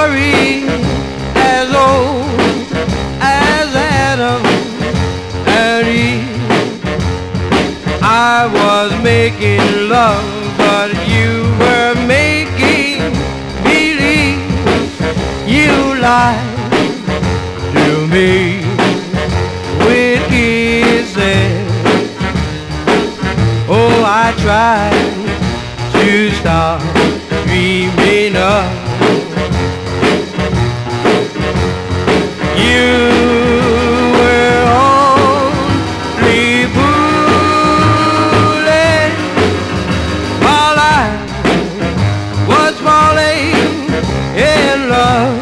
story as old as Adam and Eve. I was making love, but you were making believe. You lied to me with kisses. Oh, I tried to stop dreaming of you. Were only fooling while I was falling in love.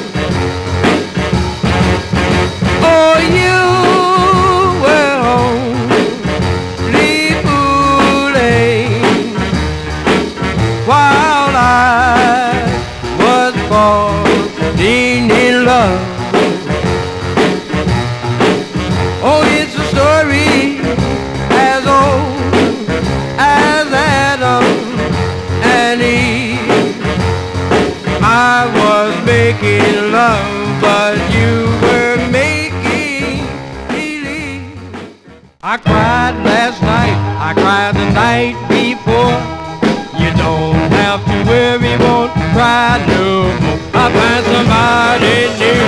Oh, you were only fooling while I was falling in love. Oh, it's a story as old as Adam and Eve. I was making love, but you were making believe. I cried last night, I cried the night before. You don't have to worry, won't cry no more. I'll find somebody new.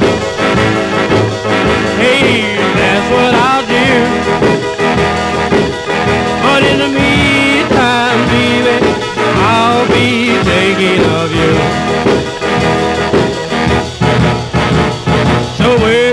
Hey, that's what I'll do. But in the meantime, baby, I'll be thinking of you. So